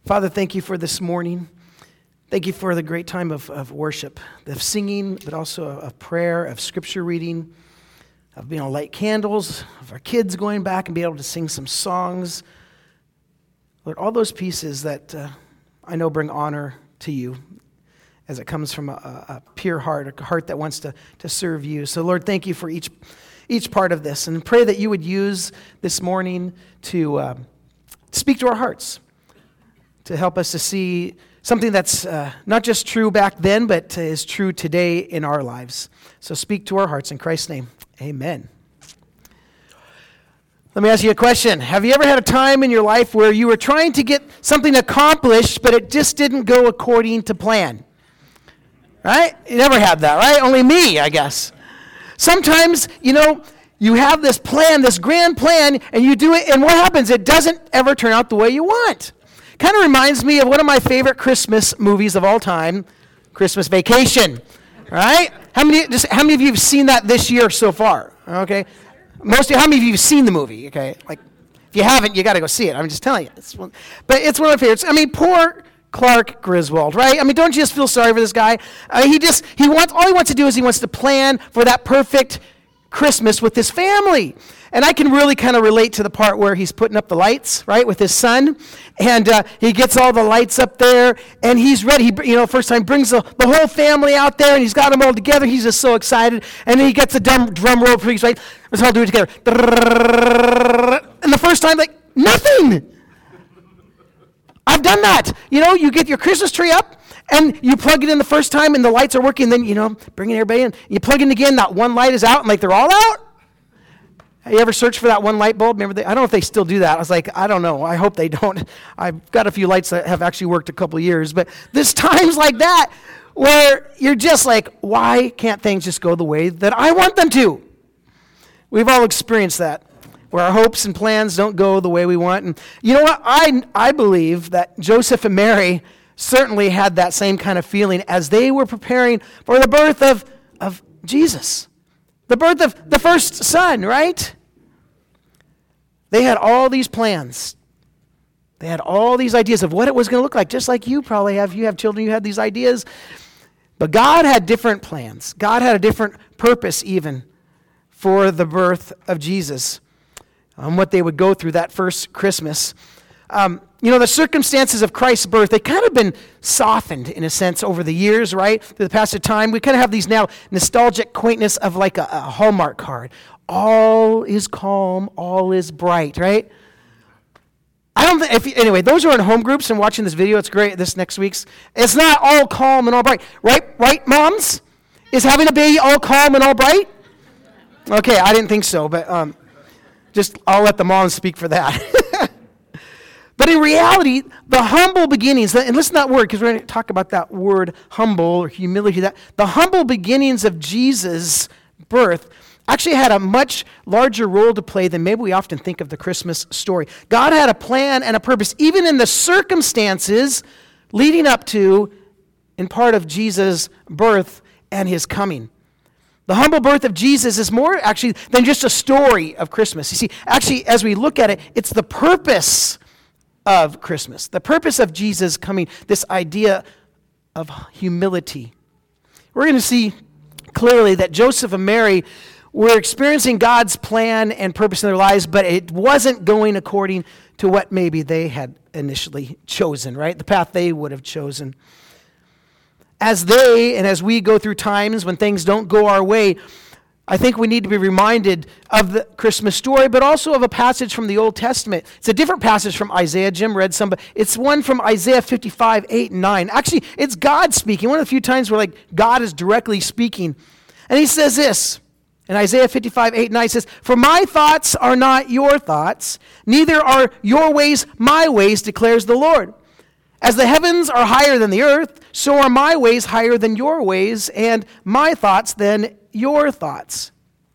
Father, thank you for this morning. Thank you for the great time of worship, of singing, but also of prayer, of scripture reading, of being able to light candles, of our kids going back and being able to sing some songs. Lord, all those pieces that I know bring honor to you as it comes from a pure heart, a heart that wants to serve you. So, Lord, thank you for each part of this, and pray that you would use this morning to speak to our hearts, to help us to see something that's not just true back then, but is true today in our lives. So speak to our hearts in Christ's name. Amen. Let me ask you a question. Have you ever had a time in your life where you were trying to get something accomplished, but it just didn't go according to plan? Right? You never had that, right? Only me, I guess. Sometimes, you have this plan, this grand plan, and you do it, and what happens? It doesn't ever turn out the way you want. Kind of reminds me of one of my favorite Christmas movies of all time, Christmas Vacation, right? How many of you have seen that this year so far? Okay, how many of you have seen the movie? Okay, like if you haven't, you got to go see it. I'm just telling you, but it's one of my favorites. I mean, poor Clark Griswold, right? I mean, don't you just feel sorry for this guy? All he wants to do is he wants to plan for that perfect Christmas with his family. And I can really kind of relate to the part where he's putting up the lights, right, with his son. And he gets all the lights up there, and he's ready. First time brings the whole family out there, and he's got them all together. He's just so excited. And then he gets the drum roll, please, right? Let's all do it together. And the first time, like, nothing. I've done that. You get your Christmas tree up, and you plug it in the first time, and the lights are working. Then, bringing everybody in. You plug in again, that one light is out, and, like, they're all out. Have you ever searched for that one light bulb? Remember, I don't know if they still do that. I was like, I don't know. I hope they don't. I've got a few lights that have actually worked a couple of years. But there's times like that where you're just like, why can't things just go the way that I want them to? We've all experienced that, where our hopes and plans don't go the way we want. And you know what? I believe that Joseph and Mary certainly had that same kind of feeling as they were preparing for the birth of Jesus. The birth of the first son, right? They had all these plans. They had all these ideas of what it was going to look like, just like you probably have. You have children, you had these ideas. But God had different plans. God had a different purpose even for the birth of Jesus, on what they would go through that first Christmas. The circumstances of Christ's birth, they kind of been softened in a sense over the years, right? Through the passage of time. We kind of have these now nostalgic quaintness of like a Hallmark card. All is calm, all is bright, right? I don't think, anyway, those who are in home groups and watching this video, it's great, this next week's. It's not all calm and all bright. Right, moms? Is having a baby all calm and all bright? Okay, I didn't think so, but I'll let the moms speak for that. But in reality, the humble beginnings, and listen to that word, because we're going to talk about that word humble or humility, that the humble beginnings of Jesus' birth actually had a much larger role to play than maybe we often think of the Christmas story. God had a plan and a purpose, even in the circumstances leading up to, in part of Jesus' birth and his coming. The humble birth of Jesus is more actually than just a story of Christmas. You see, actually, as we look at it, it's the purpose of Christmas, the purpose of Jesus coming, this idea of humility. We're going to see clearly that Joseph and Mary were experiencing God's plan and purpose in their lives, but it wasn't going according to what maybe they had initially chosen, right? The path they would have chosen. As we go through times when things don't go our way, I think we need to be reminded of the Christmas story, but also of a passage from the Old Testament. It's a different passage from Isaiah. Jim read some, but it's one from Isaiah 55, 8, and 9. Actually, it's God speaking. One of the few times where God is directly speaking. And he says this, in Isaiah 55, 8, and 9, it says, "For my thoughts are not your thoughts, neither are your ways my ways, declares the Lord. As the heavens are higher than the earth, so are my ways higher than your ways, and my thoughts than your thoughts."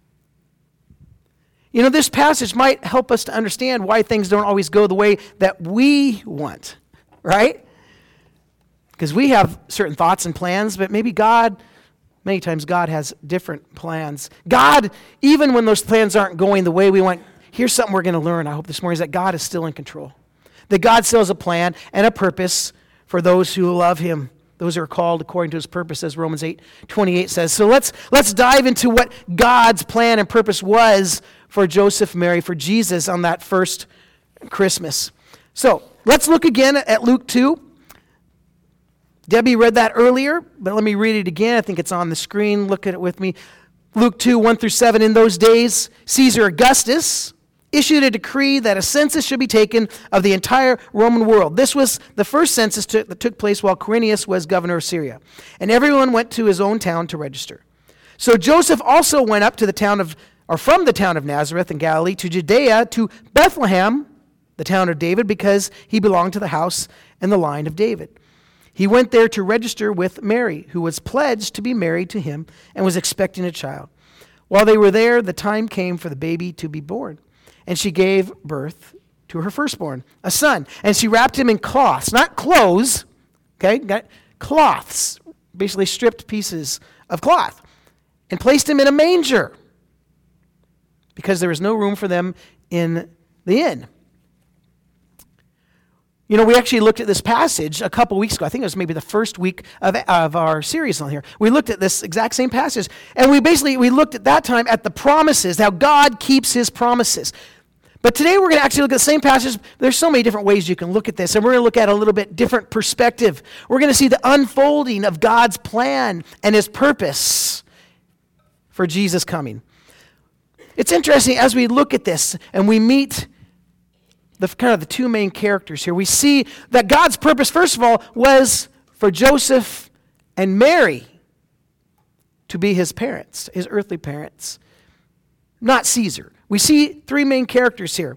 This passage might help us to understand why things don't always go the way that we want, right? Because we have certain thoughts and plans, but maybe many times God has different plans. God, even when those plans aren't going the way we want, here's something we're going to learn, I hope this morning, is that God is still in control. that God still has a plan and a purpose for those who love him. Those who are called according to his purpose, as Romans 8:28 says. So let's dive into what God's plan and purpose was for Joseph, Mary, for Jesus on that first Christmas. So let's look again at Luke 2. Debbie read that earlier, but let me read it again. I think it's on the screen. Look at it with me. Luke 2, 1-7. In those days, Caesar Augustus issued a decree that a census should be taken of the entire Roman world. This was the first census that took place while Quirinius was governor of Syria. And everyone went to his own town to register. So Joseph also went up to from the town of Nazareth in Galilee to Judea to Bethlehem, the town of David, because he belonged to the house and the line of David. He went there to register with Mary, who was pledged to be married to him and was expecting a child. While they were there, the time came for the baby to be born. And she gave birth to her firstborn, a son. And she wrapped him in cloths, not clothes, okay? Got cloths, basically stripped pieces of cloth, and placed him in a manger because there was no room for them in the inn. You know, we actually looked at this passage a couple weeks ago. I think it was maybe the first week of our series on here. We looked at this exact same passage, and we looked at that time at the promises, how God keeps his promises. But today we're going to actually look at the same passage. There's so many different ways you can look at this, and we're going to look at a little bit different perspective. We're going to see the unfolding of God's plan and his purpose for Jesus coming. It's interesting as we look at this and we meet the two main characters here. We see that God's purpose, first of all, was for Joseph and Mary to be his parents, his earthly parents, not Caesar. We see three main characters here.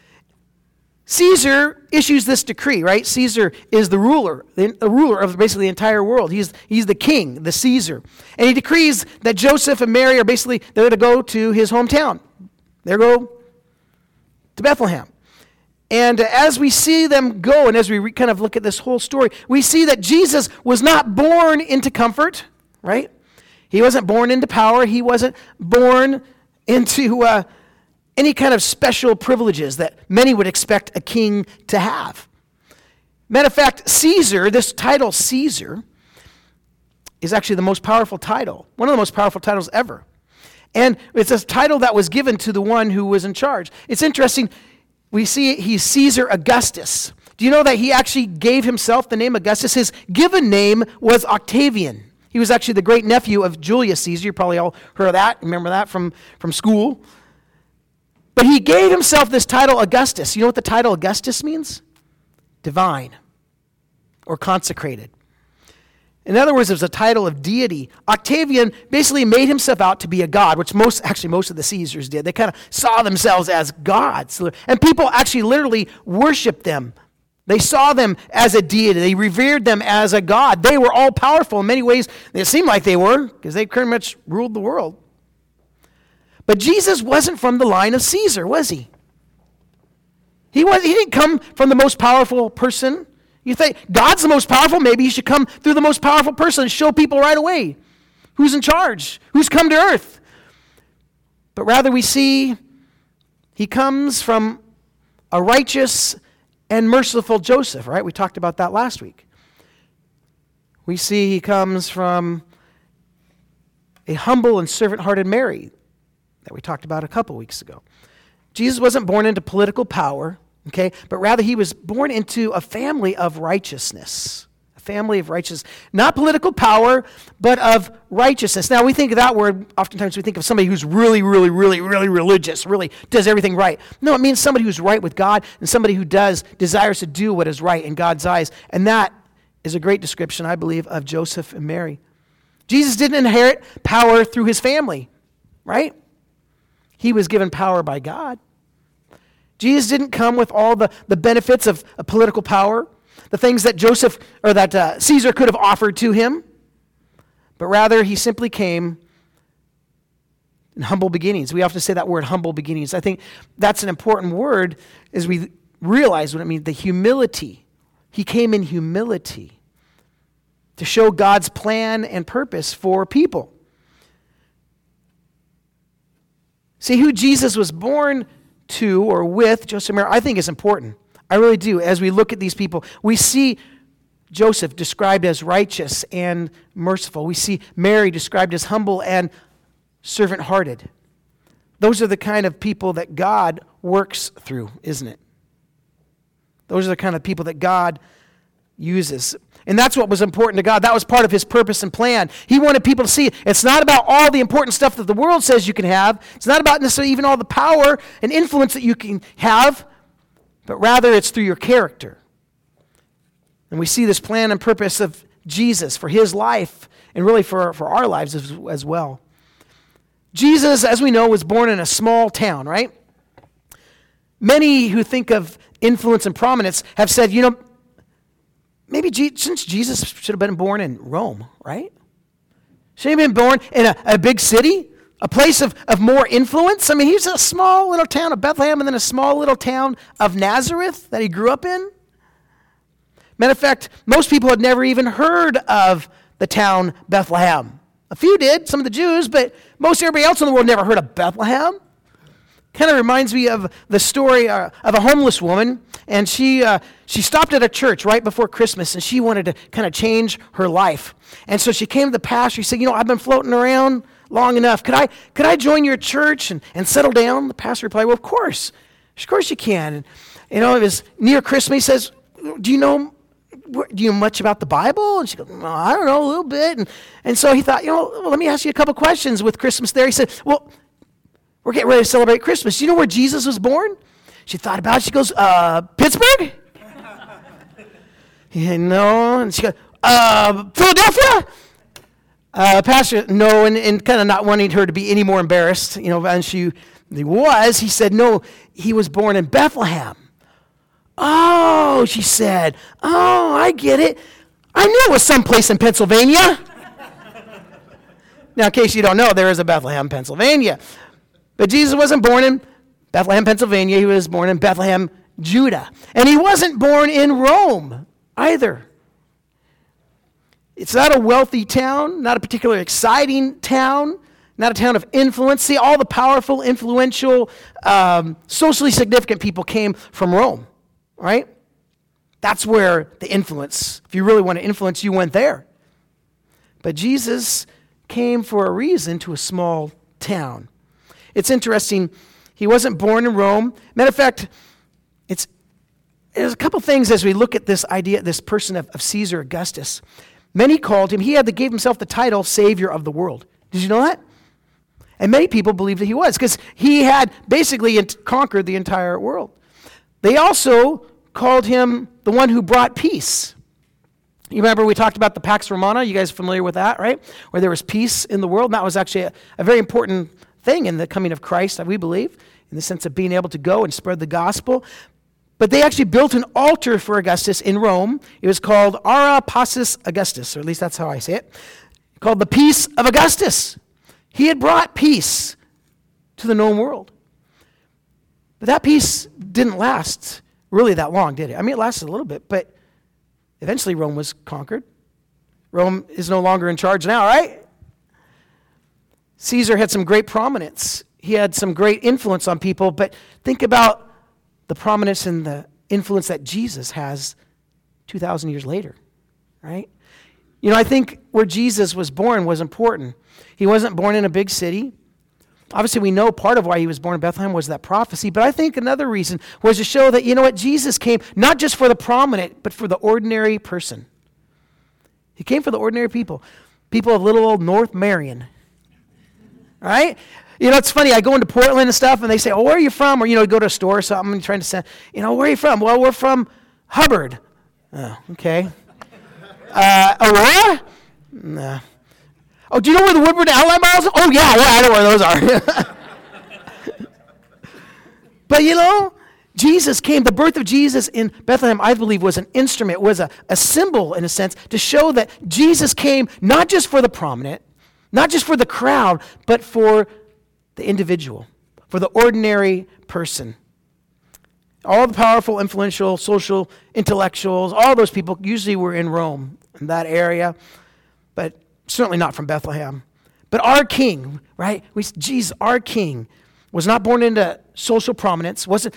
Caesar issues this decree, right? Caesar is the ruler of basically the entire world. He's the king, the Caesar. And he decrees that Joseph and Mary they're to go to his hometown. They're go to Bethlehem. And as we see them go, and as we kind of look at this whole story, we see that Jesus was not born into comfort, right? He wasn't born into power. He wasn't born into any kind of special privileges that many would expect a king to have. Matter of fact, Caesar, this title Caesar, is actually the most powerful title, one of the most powerful titles ever. And it's a title that was given to the one who was in charge. It's interesting. We see he's Caesar Augustus. Do you know that he actually gave himself the name Augustus? His given name was Octavian. He was actually the great nephew of Julius Caesar. You probably all heard of that. Remember that from school. But he gave himself this title Augustus. You know what the title Augustus means? Divine or consecrated. In other words, it was a title of deity. Octavian basically made himself out to be a god, which most of the Caesars did. They kind of saw themselves as gods. And people actually literally worshiped them. They saw them as a deity. They revered them as a god. They were all powerful in many ways. It seemed like they were, because they pretty much ruled the world. But Jesus wasn't from the line of Caesar, was he? He didn't come from the most powerful person. You think God's the most powerful, maybe he should come through the most powerful person and show people right away who's in charge, who's come to earth. But rather we see he comes from a righteous and merciful Joseph, right? We talked about that last week. We see he comes from a humble and servant-hearted Mary that we talked about a couple weeks ago. Jesus wasn't born into political power, okay, but rather he was born into a family of righteousness. A family of righteousness. Not political power, but of righteousness. Now, we think of that word, oftentimes we think of somebody who's really, really, really, really religious, really does everything right. No, it means somebody who's right with God and somebody who desires to do what is right in God's eyes. And that is a great description, I believe, of Joseph and Mary. Jesus didn't inherit power through his family, right? He was given power by God. Jesus didn't come with all the benefits of political power, the things that Caesar could have offered to him, but rather he simply came in humble beginnings. We often say that word, humble beginnings. I think that's an important word as we realize what it means, the humility. He came in humility to show God's plan and purpose for people. See, who Jesus was born to or with Joseph and Mary, I think is important. I really do. As we look at these people, we see Joseph described as righteous and merciful. We see Mary described as humble and servant-hearted. Those are the kind of people that God works through, isn't it? Those are the kind of people that God uses. And that's what was important to God. That was part of his purpose and plan. He wanted people to see it's not about all the important stuff that the world says you can have. It's not about necessarily even all the power and influence that you can have, but rather it's through your character. And we see this plan and purpose of Jesus for his life and really for our lives as well. Jesus, as we know, was born in a small town, right? Many who think of influence and prominence have said, maybe since Jesus should have been born in Rome, right? Should he have been born in a big city, a place of more influence? I mean, he's a small little town of Bethlehem and then a small little town of Nazareth that he grew up in. Matter of fact, most people had never even heard of the town Bethlehem. A few did, some of the Jews, but most everybody else in the world never heard of Bethlehem. Kind of reminds me of the story of a homeless woman, and she stopped at a church right before Christmas, and she wanted to kind of change her life. And so she came to the pastor. She said, I've been floating around long enough. Could I join your church and settle down? The pastor replied, well, of course you can. And, it was near Christmas. He says, do you know much about the Bible? And she goes, well, I don't know, a little bit. And so he thought, let me ask you a couple questions with Christmas there. He said, well, we're getting ready to celebrate Christmas. Do you know where Jesus was born? She thought about it. She goes, Pittsburgh? Yeah, no. And she goes, Philadelphia? Pastor, no, and kind of not wanting her to be any more embarrassed, and he said, no, he was born in Bethlehem. Oh, she said, oh, I get it. I knew it was someplace in Pennsylvania. Now, in case you don't know, there is a Bethlehem, Pennsylvania. But Jesus wasn't born in Bethlehem, Pennsylvania. He was born in Bethlehem, Judah. And he wasn't born in Rome either. It's not a wealthy town, not a particularly exciting town, not a town of influence. See, all the powerful, influential, socially significant people came from Rome, right? That's where the influence, if you really want to influence, you went there. But Jesus came for a reason to a small town. It's interesting, he wasn't born in Rome. Matter of fact, there's a couple things as we look at this idea, this person of Caesar Augustus. Many called him, gave himself the title Savior of the world. Did you know that? And many people believed that he was, because he had basically conquered the entire world. They also called him the one who brought peace. You remember we talked about the Pax Romana? You guys are familiar with that, right? Where there was peace in the world. And that was actually a very important thing in the coming of Christ, we believe, in the sense of being able to go and spread the gospel. But they actually built an altar for Augustus in Rome. It was called Ara Pacis Augustus, or at least that's how I say it, called the Peace of Augustus. He had brought peace to the known world. But that peace didn't last really that long, did it? I mean, it lasted a little bit, but eventually Rome was conquered. Rome is no longer in charge now, right? Caesar had some great prominence. He had some great influence on people, but think about the prominence and the influence that Jesus has 2,000 years later, right? I think where Jesus was born was important. He wasn't born in a big city. Obviously, we know part of why he was born in Bethlehem was that prophecy, but I think another reason was to show that, Jesus came not just for the prominent, but for the ordinary person. He came for the ordinary people of little old North Marion, right? It's funny, I go into Portland and stuff, and they say, oh, where are you from? Or, go to a store or something, and trying to say, where are you from? Well, we're from Hubbard. Oh, okay. Aurora? No. Oh, do you know where the Woodward Outlet Miles are? Oh, yeah, I know where those are. But, Jesus came. The birth of Jesus in Bethlehem, I believe, was an instrument, was a symbol, in a sense, to show that Jesus came not just for the prominent, not just for the crowd, but for the individual, for the ordinary person. All the powerful, influential, social, intellectuals, all those people usually were in Rome, in that area, but certainly not from Bethlehem. But our King, right? Jesus, our King, was not born into social prominence, wasn't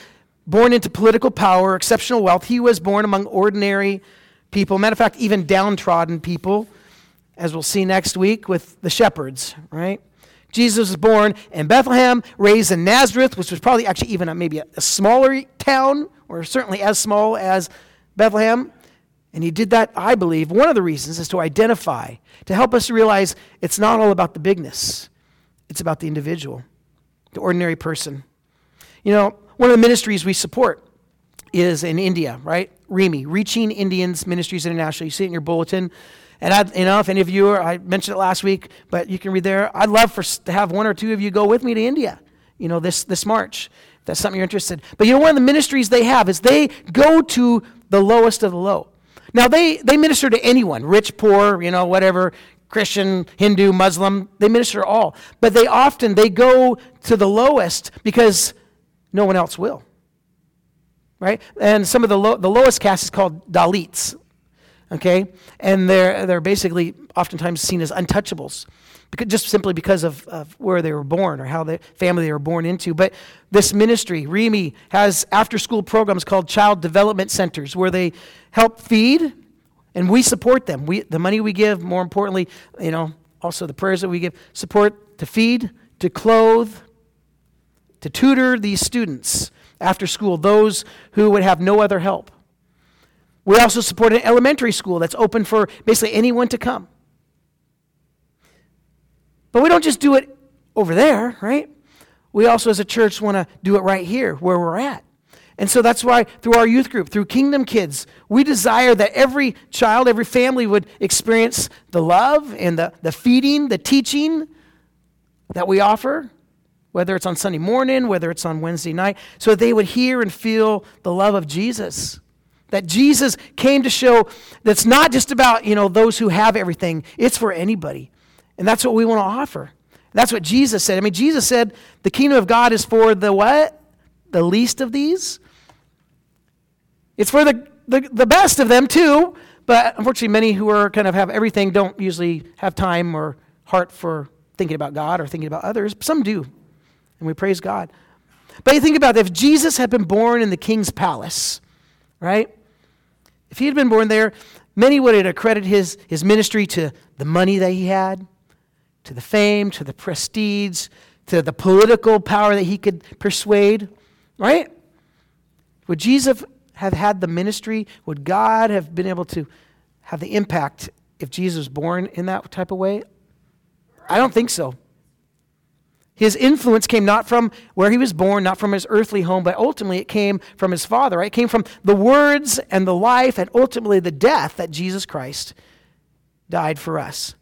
born into political power, exceptional wealth. He was born among ordinary people. Matter of fact, even downtrodden people, as we'll see next week with the shepherds, right? Jesus was born in Bethlehem, raised in Nazareth, which was probably actually even maybe a smaller town, or certainly as small as Bethlehem. And he did that, I believe, one of the reasons is to identify, to help us realize it's not all about the bigness. It's about the individual, the ordinary person. You know, one of the ministries we support is in India, right? REMI, Reaching Indians Ministries International. You see it in your bulletin. And if any of you I mentioned it last week, but you can read there. I'd love to have one or two of you go with me to India, this March, if that's something you're interested. But one of the ministries they have is they go to the lowest of the low. Now, they minister to anyone, rich, poor, whatever, Christian, Hindu, Muslim. They minister to all. But they go to the lowest because no one else will, right? And some of the lowest caste is called Dalits. Okay, and they're basically oftentimes seen as untouchables, just simply because of where they were born or how the family they were born into. But this ministry, REMI, has after-school programs called Child Development Centers where they help feed, and we support them. The money we give, more importantly, also the prayers that we give, support to feed, to clothe, to tutor these students after school, those who would have no other help. We also support an elementary school that's open for basically anyone to come. But we don't just do it over there, right? We also as a church want to do it right here where we're at. And so that's why through our youth group, through Kingdom Kids, we desire that every child, every family would experience the love and the feeding, the teaching that we offer, whether it's on Sunday morning, whether it's on Wednesday night, so that they would hear and feel the love of Jesus. That Jesus came to show that's not just about, those who have everything. It's for anybody. And that's what we want to offer. That's what Jesus said. Jesus said the kingdom of God is for the what? The least of these. It's for the best of them too. But unfortunately, many who are kind of have everything don't usually have time or heart for thinking about God or thinking about others. Some do. And we praise God. But you think about it, if Jesus had been born in the king's palace, right? If he had been born there, many would have accredited his ministry to the money that he had, to the fame, to the prestige, to the political power that he could persuade, right? Would Jesus have had the ministry? Would God have been able to have the impact if Jesus was born in that type of way? I don't think so. His influence came not from where he was born, not from his earthly home, but ultimately it came from his Father, right? It came from the words and the life and ultimately the death that Jesus Christ died for us.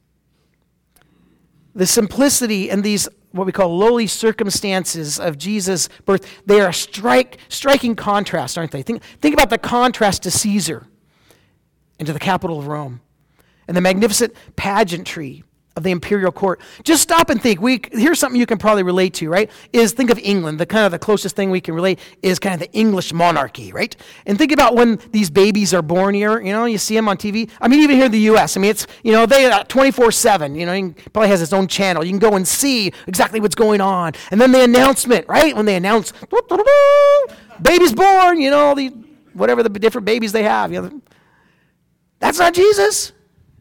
The simplicity and these what we call lowly circumstances of Jesus' birth, they are a striking contrast, aren't they? Think about the contrast to Caesar and to the capital of Rome and the magnificent pageantry of the imperial court. Just stop and think. Here's something you can probably relate to, right? Is think of England. The closest thing we can relate is kind of the English monarchy, right? And think about when these babies are born here. You see them on TV. Even here in the U.S. It's they 24/7. He probably has his own channel. You can go and see exactly what's going on. And then the announcement, right? When they announce, baby's born. Whatever the different babies they have. That's not Jesus.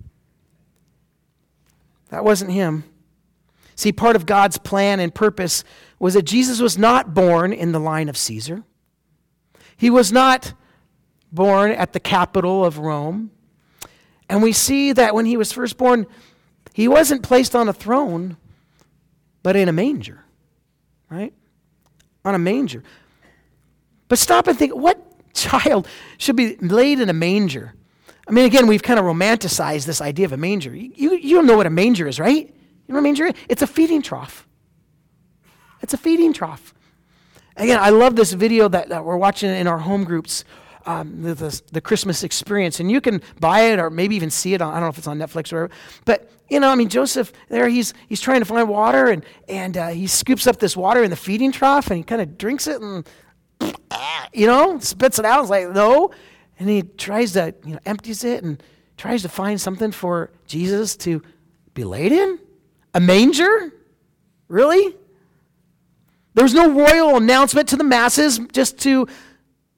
That wasn't him. See, part of God's plan and purpose was that Jesus was not born in the line of Caesar. He was not born at the capital of Rome. And we see that when he was first born, he wasn't placed on a throne, but in a manger, right? On a manger. But stop and think, what child should be laid in a manger? Again, we've kind of romanticized this idea of a manger. You don't know what a manger is, right? You know what a manger is? It's a feeding trough. It's a feeding trough. Again, I love this video that we're watching in our home groups, the Christmas experience. And you can buy it or maybe even see it on, I don't know if it's on Netflix or whatever. But, Joseph, there he's trying to find water and he scoops up this water in the feeding trough and he kind of drinks it and, spits it out. It's like, no. And he tries to, empties it and tries to find something for Jesus to be laid in? A manger? Really? There was no royal announcement to the masses just to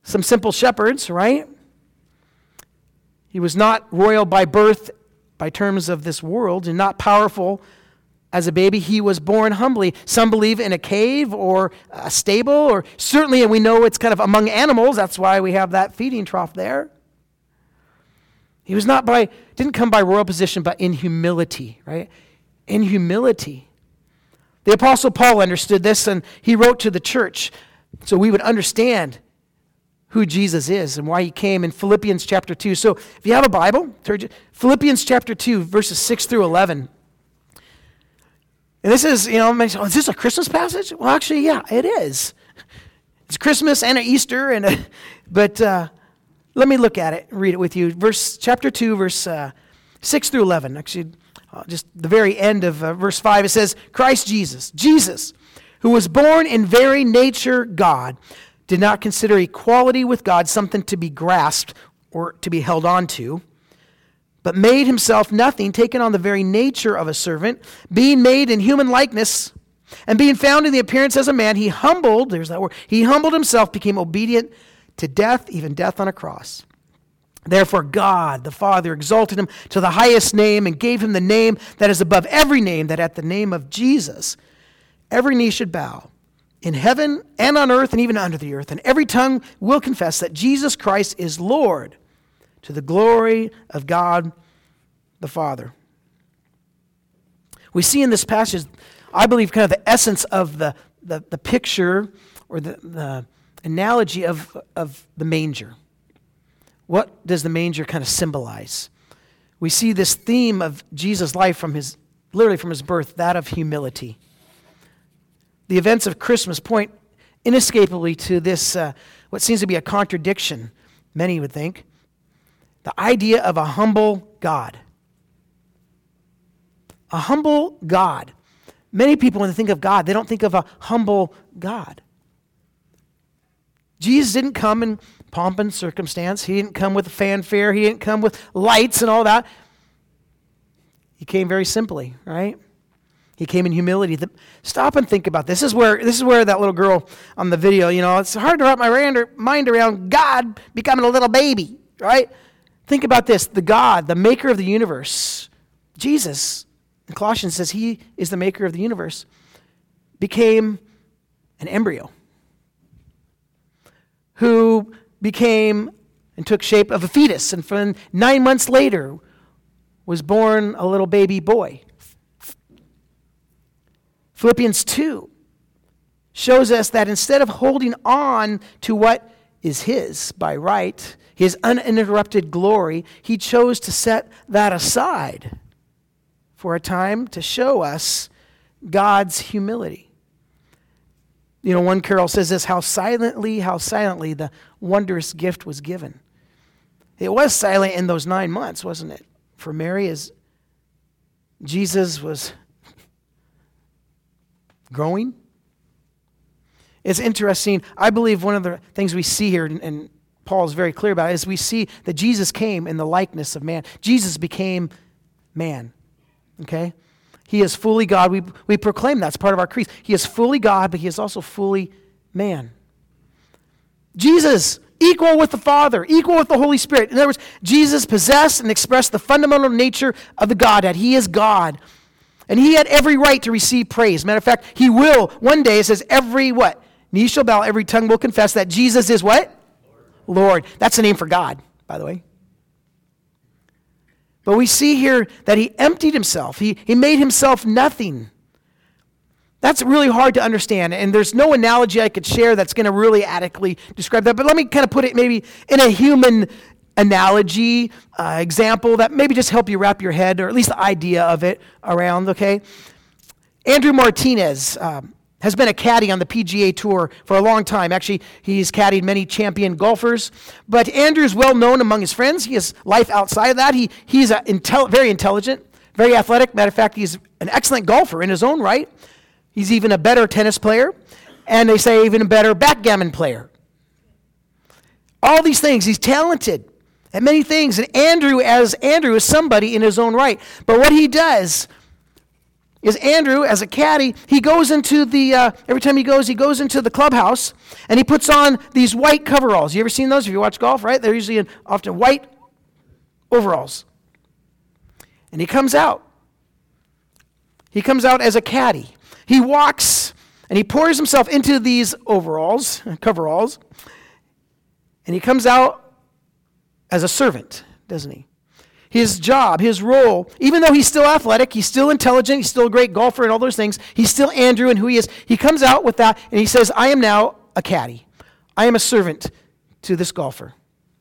some simple shepherds, right? He was not royal by birth by terms of this world and not powerful as a baby. He was born humbly. Some believe in a cave or a stable, or certainly, and we know it's kind of among animals. That's why we have that feeding trough there. He was didn't come by royal position, but in humility, right? In humility. The Apostle Paul understood this, and he wrote to the church so we would understand who Jesus is and why he came in Philippians chapter 2. So if you have a Bible, Philippians chapter 2, verses 6 through 11. And this is, is this a Christmas passage? Well, actually, yeah, it is. It's Christmas and Easter, but let me look at it and read it with you. Chapter 2, verse 6 through 11. Actually, just the very end of verse 5, it says, Christ Jesus, who was born in very nature God, did not consider equality with God something to be grasped or to be held on to, but made himself nothing, taking on the very nature of a servant, being made in human likeness, and being found in the appearance as a man, he humbled himself, became obedient to death, even death on a cross. Therefore God, the Father, exalted him to the highest name and gave him the name that is above every name, that at the name of Jesus every knee should bow, in heaven and on earth and even under the earth, and every tongue will confess that Jesus Christ is Lord, to the glory of God the Father. We see in this passage, I believe, kind of the essence of the picture or the analogy of the manger. What does the manger kind of symbolize? We see this theme of Jesus' life literally from his birth, that of humility. The events of Christmas point inescapably to this, what seems to be a contradiction, many would think. The idea of a humble God. A humble God. Many people, when they think of God, they don't think of a humble God. Jesus didn't come in pomp and circumstance. He didn't come with fanfare. He didn't come with lights and all that. He came very simply, right? He came in humility. Stop and think about this. This is where that little girl on the video, it's hard to wrap my mind around God becoming a little baby, right? Think about this. The God, the maker of the universe, Jesus, in Colossians says he is the maker of the universe, became an embryo who became and took shape of a fetus, and from 9 months later was born a little baby boy. Philippians 2 shows us that instead of holding on to what is his by right, his uninterrupted glory, he chose to set that aside for a time to show us God's humility. One carol says this, how silently the wondrous gift was given. It was silent in those 9 months, wasn't it? For Mary, as Jesus was growing. It's interesting. I believe one of the things we see here, and Paul is very clear about it, is we see that Jesus came in the likeness of man. Jesus became man. Okay? He is fully God. We proclaim that's part of our creed. He is fully God, but he is also fully man. Jesus, equal with the Father, equal with the Holy Spirit. In other words, Jesus possessed and expressed the fundamental nature of the Godhead. He is God. And he had every right to receive praise. Matter of fact, he will. One day it says every what? Knee shall bow, every tongue will confess that Jesus is what? Lord. That's the name for God, by the way. But we see here that he emptied himself. He made himself nothing. That's really hard to understand. And there's no analogy I could share that's going to really adequately describe that. But let me kind of put it maybe in a human analogy, example that maybe just help you wrap your head, or at least the idea of it around, okay? Andrew Martinez has been a caddy on the PGA Tour for a long time. Actually, he's caddied many champion golfers. But Andrew's well known among his friends. He has life outside of that. He's very intelligent, very athletic. Matter of fact, he's an excellent golfer in his own right. He's even a better tennis player. And they say even a better backgammon player. All these things. He's talented at many things. And Andrew is somebody in his own right. But what he does is Andrew, as a caddy, he goes into every time he goes into the clubhouse, and he puts on these white coveralls. You ever seen those if you watch golf, right? They're usually often white overalls. And he comes out. He comes out as a caddy. He walks, and he pours himself into these coveralls, and he comes out as a servant, doesn't he? His job, his role, even though he's still athletic, he's still intelligent, he's still a great golfer and all those things, he's still Andrew and who he is. He comes out with that and he says, I am now a caddy. I am a servant to this golfer.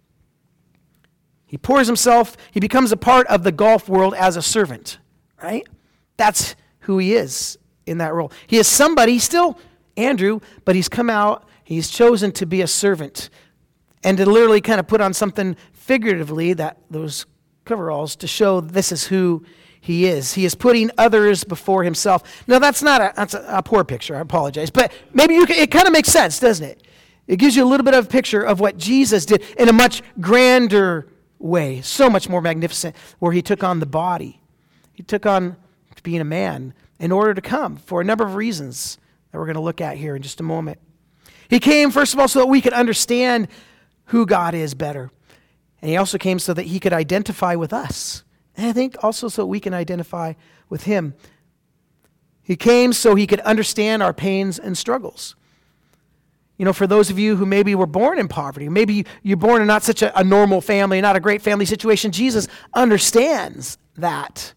He pours himself, he becomes a part of the golf world as a servant, right? That's who he is in that role. He is somebody, he's still Andrew, but he's come out, he's chosen to be a servant and to literally kind of put on something figuratively, those coveralls, to show this is who he is. He is putting others before himself. Now, that's a poor picture. I apologize. But maybe it kind of makes sense, doesn't it? It gives you a little bit of a picture of what Jesus did in a much grander way, so much more magnificent, where he took on the body. He took on being a man in order to come for a number of reasons that we're going to look at here in just a moment. He came, first of all, so that we could understand who God is better. And he also came so that he could identify with us. And I think also so we can identify with him. He came so he could understand our pains and struggles. You know, for those of you who maybe were born in poverty, maybe you're born in not such a normal family, not a great family situation, Jesus understands that.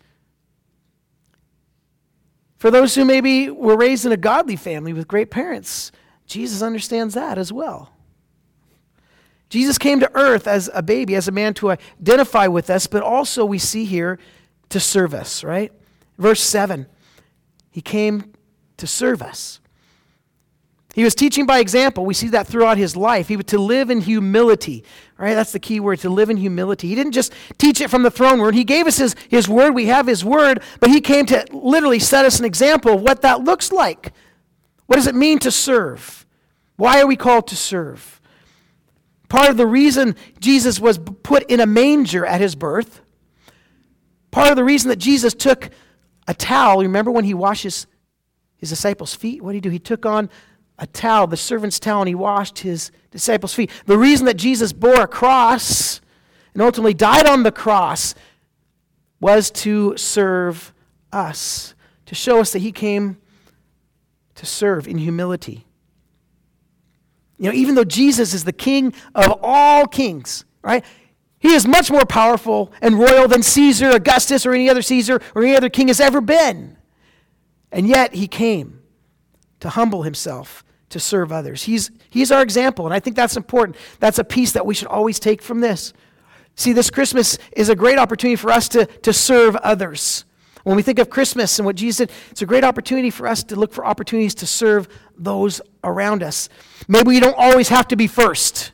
For those who maybe were raised in a godly family with great parents, Jesus understands that as well. Jesus came to earth as a baby, as a man, to identify with us, but also we see here to serve us, right? Verse 7, he came to serve us. He was teaching by example. We see that throughout his life. He was to live in humility, right? That's the key word, to live in humility. He didn't just teach it from the throne room. He gave us his word. We have his word, but he came to literally set us an example of what that looks like. What does it mean to serve? Why are we called to serve? Part of the reason Jesus was put in a manger at his birth, part of the reason that Jesus took a towel, remember when he washes his disciples' feet? What did he do? He took on a towel, the servant's towel, and he washed his disciples' feet. The reason that Jesus bore a cross and ultimately died on the cross was to serve us, to show us that he came to serve in humility. You know, even though Jesus is the King of all kings, right? He is much more powerful and royal than Caesar, Augustus, or any other Caesar, or any other king has ever been. And yet he came to humble himself, to serve others. He's our example, and I think that's important. That's a piece that we should always take from this. See, this Christmas is a great opportunity for us to serve others. When we think of Christmas and what Jesus did, it's a great opportunity for us to look for opportunities to serve those around us. Maybe we don't always have to be first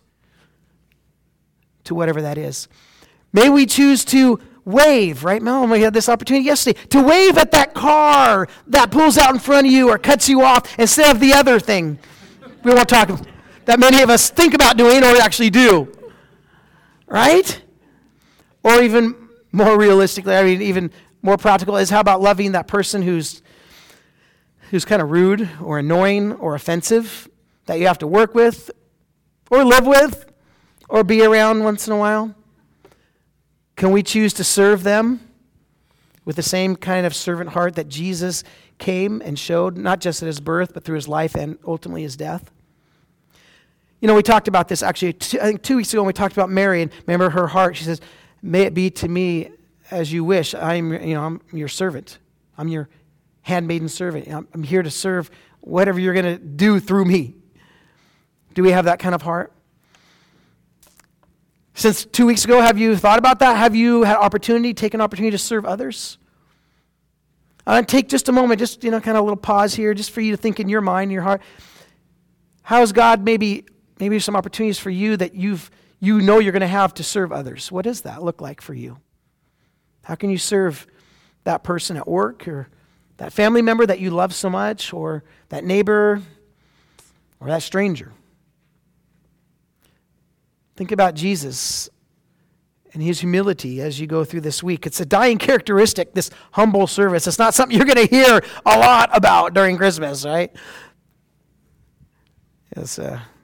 to whatever that is. Maybe we choose to wave, right, Mel? We had this opportunity yesterday to wave at that car that pulls out in front of you or cuts you off instead of the other thing we won't talk about, that many of us think about doing or actually do, right? Or even more realistically, I mean, even more practical is, how about loving that person who's kind of rude or annoying or offensive that you have to work with or live with or be around once in a while? Can we choose to serve them with the same kind of servant heart that Jesus came and showed, not just at his birth, but through his life and ultimately his death? You know, we talked about this actually, I think 2 weeks ago when we talked about Mary, and remember her heart, she says, may it be to me as you wish. I'm your servant. I'm your handmaiden servant. I'm here to serve whatever you're going to do through me. Do we have that kind of heart? Since 2 weeks ago, have you thought about that? Have you had taken opportunity to serve others? Take just a moment, just kind of a little pause here, just for you to think in your mind, your heart. How has God maybe some opportunities for you that you know you're going to have to serve others? What does that look like for you? How can you serve that person at work, or that family member that you love so much, or that neighbor, or that stranger? Think about Jesus and his humility as you go through this week. It's a dying characteristic, this humble service. It's not something you're going to hear a lot about during Christmas, right? It's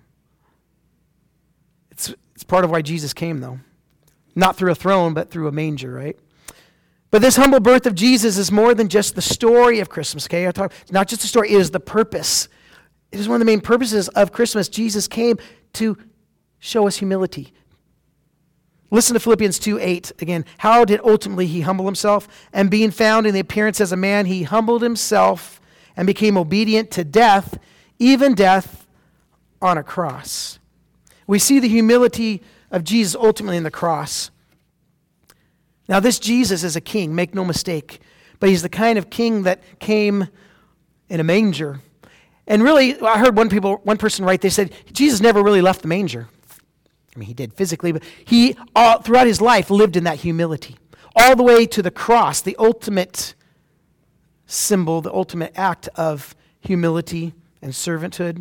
part of why Jesus came, though. Not through a throne, but through a manger, right? But this humble birth of Jesus is more than just the story of Christmas, okay? It's not just a story, it is the purpose. It is one of the main purposes of Christmas. Jesus came to show us humility. Listen to Philippians 2:8 again. How did ultimately he humble himself? And being found in the appearance as a man, he humbled himself and became obedient to death, even death on a cross. We see the humility of Jesus ultimately in the cross. Now, this Jesus is a king, make no mistake, but he's the kind of king that came in a manger. And really, I heard one person write, they said, Jesus never really left the manger. I mean, he did physically, but he, throughout his life, lived in that humility. All the way to the cross, the ultimate symbol, the ultimate act of humility and servanthood.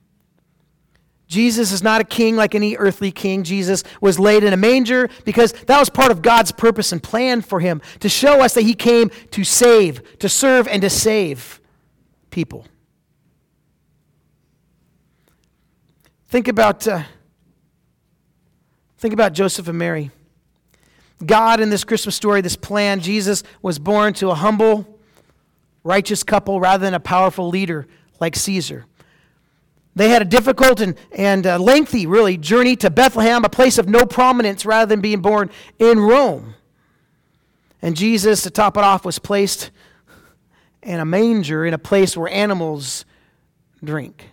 Jesus is not a king like any earthly king. Jesus was laid in a manger because that was part of God's purpose and plan for him, to show us that he came to save, to serve, and to save people. Think about Joseph and Mary. God in this Christmas story, this plan, Jesus was born to a humble, righteous couple rather than a powerful leader like Caesar. They had a difficult and lengthy, really, journey to Bethlehem, a place of no prominence, rather than being born in Rome. And Jesus, to top it off, was placed in a manger in a place where animals drink.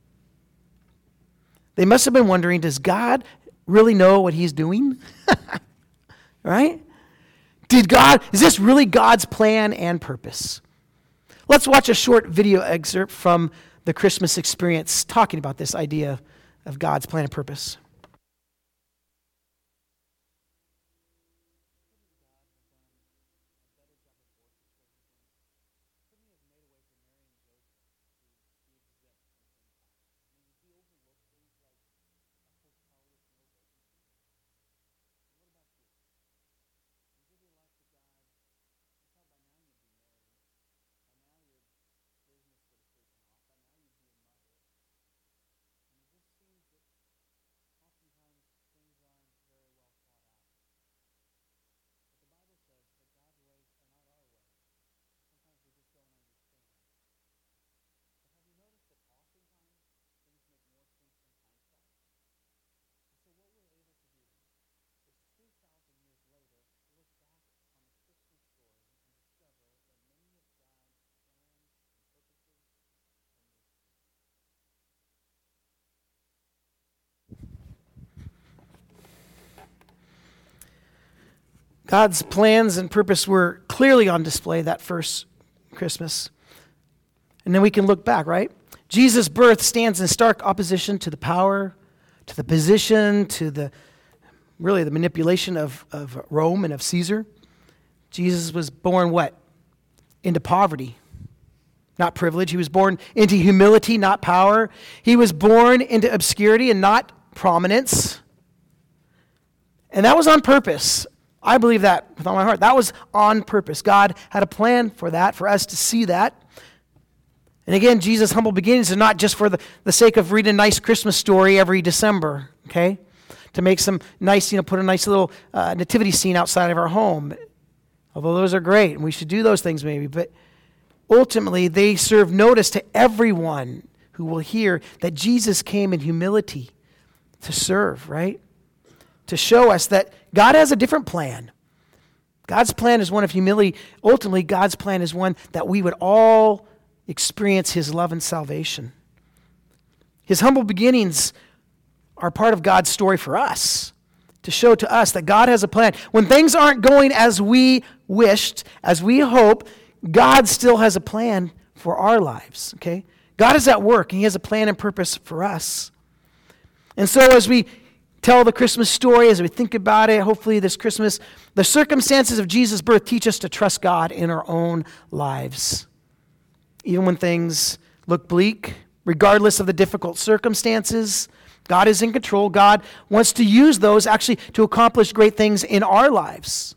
They must have been wondering, does God really know what he's doing? Right? Is this really God's plan and purpose? Let's watch a short video excerpt from the Christmas Experience talking about this idea of God's plan and purpose. God's plans and purpose were clearly on display that first Christmas. And then we can look back, right? Jesus' birth stands in stark opposition to the power, to the position, to the manipulation of Rome and of Caesar. Jesus was born what? Into poverty, not privilege. He was born into humility, not power. He was born into obscurity and not prominence. And that was on purpose. I believe that with all my heart. That was on purpose. God had a plan for that, for us to see that. And again, Jesus' humble beginnings are not just for the sake of reading a nice Christmas story every December, okay? To make some nice, put a nice little nativity scene outside of our home. Although those are great, and we should do those things maybe. But ultimately, they serve notice to everyone who will hear that Jesus came in humility to serve, right? To show us that God has a different plan. God's plan is one of humility. Ultimately, God's plan is one that we would all experience his love and salvation. His humble beginnings are part of God's story for us, to show to us that God has a plan. When things aren't going as we wished, as we hope, God still has a plan for our lives, okay? God is at work, and he has a plan and purpose for us. And so as we tell the Christmas story, as we think about it, hopefully this Christmas, the circumstances of Jesus' birth teach us to trust God in our own lives. Even when things look bleak, regardless of the difficult circumstances, God is in control. God wants to use those actually to accomplish great things in our lives.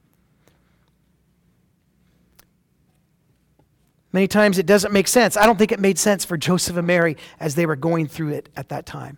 Many times it doesn't make sense. I don't think it made sense for Joseph and Mary as they were going through it at that time.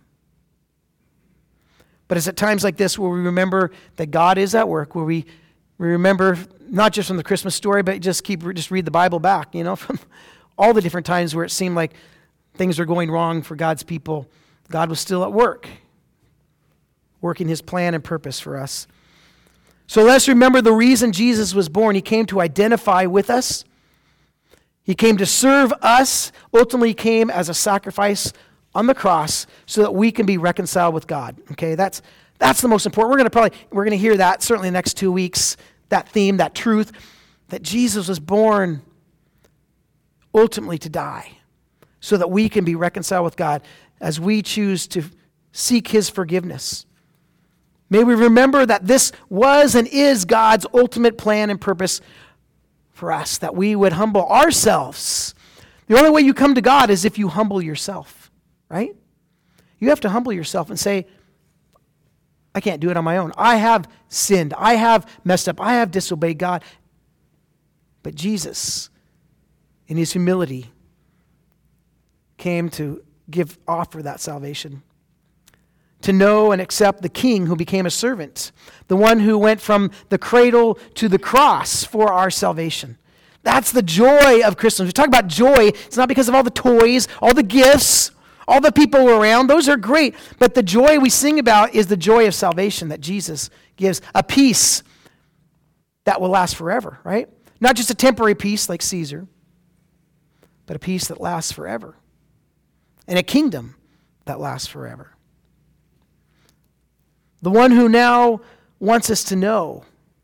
But it's at times like this where we remember that God is at work, where we remember not just from the Christmas story, but just read the Bible back, from all the different times where it seemed like things were going wrong for God's people. God was still at work, working his plan and purpose for us. So let's remember the reason Jesus was born. He came to identify with us. He came to serve us, ultimately came as a sacrifice on the cross so that we can be reconciled with God. Okay, that's the most important. We're going to hear that certainly in the next 2 weeks, that theme, that truth, that Jesus was born ultimately to die so that we can be reconciled with God as we choose to seek his forgiveness. May we remember that this was and is God's ultimate plan and purpose for us, that we would humble ourselves. The only way you come to God is if you humble yourself, right? You have to humble yourself and say, I can't do it on my own. I have sinned. I have messed up. I have disobeyed God. But Jesus, in his humility, came to offer that salvation. To know and accept the King who became a servant, the one who went from the cradle to the cross for our salvation. That's the joy of Christmas. We talk about joy, it's not because of all the toys, all the gifts, all the people around. Those are great. But the joy we sing about is the joy of salvation that Jesus gives, a peace that will last forever, right? Not just a temporary peace like Caesar, but a peace that lasts forever. And a kingdom that lasts forever. The one who now wants us to know.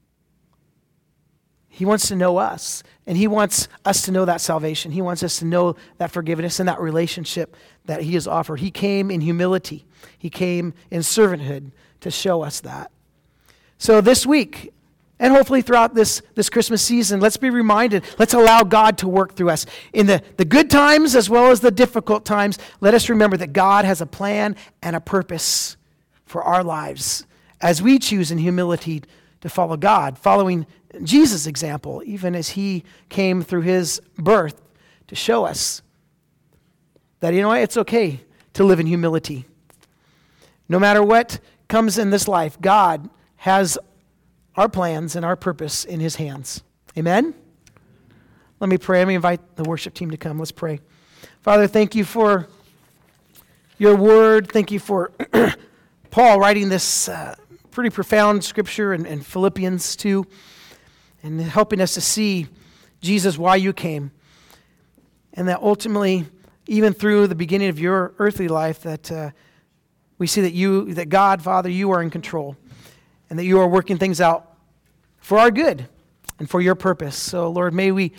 He wants to know us. And he wants us to know that salvation. He wants us to know that forgiveness and that relationship that he has offered. He came in humility. He came in servanthood to show us that. So this week, and hopefully throughout this Christmas season, let's be reminded, let's allow God to work through us. In the good times as well as the difficult times, let us remember that God has a plan and a purpose for our lives as we choose in humility to follow God, following Jesus' example, even as he came through his birth to show us that, it's okay to live in humility. No matter what comes in this life, God has our plans and our purpose in his hands. Amen? Let me pray. Let me invite the worship team to come. Let's pray. Father, thank you for your word. Thank you for Paul writing this pretty profound scripture in Philippians 2 and helping us to see, Jesus, why you came. And that ultimately, even through the beginning of your earthly life, that we see that God, Father, you are in control and that you are working things out for our good and for your purpose. So, Lord, may we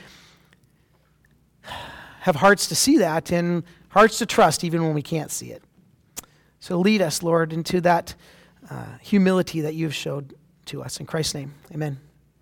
have hearts to see that and hearts to trust even when we can't see it. So lead us, Lord, into that humility that you've showed to us. In Christ's name, amen.